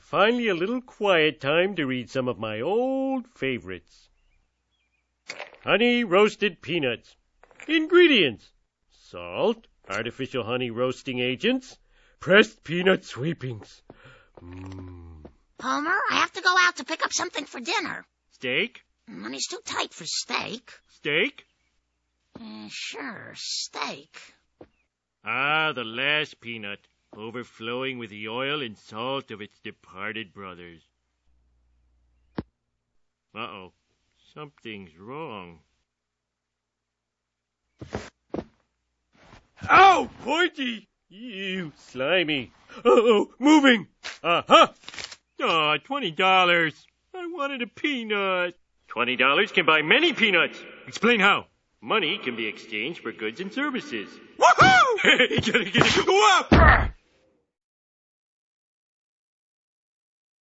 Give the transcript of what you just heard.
Finally a little quiet time to read some of my old favorites. Honey roasted peanuts. Ingredients: salt, artificial honey roasting agents, pressed peanut sweepings. Homer, I have to go out to pick up something for dinner. Steak? Money's too tight for steak. Steak? Sure, steak. Ah, the last peanut, overflowing with the oil and salt of its departed brothers. Uh-oh, something's wrong. Ow, pointy! Ew, slimy. Uh-oh, moving! Uh-huh! Aw, $20. I wanted a peanut. $20 can buy many peanuts. Explain how. Money can be exchanged for goods and services. Woohoo! Get it. Go up!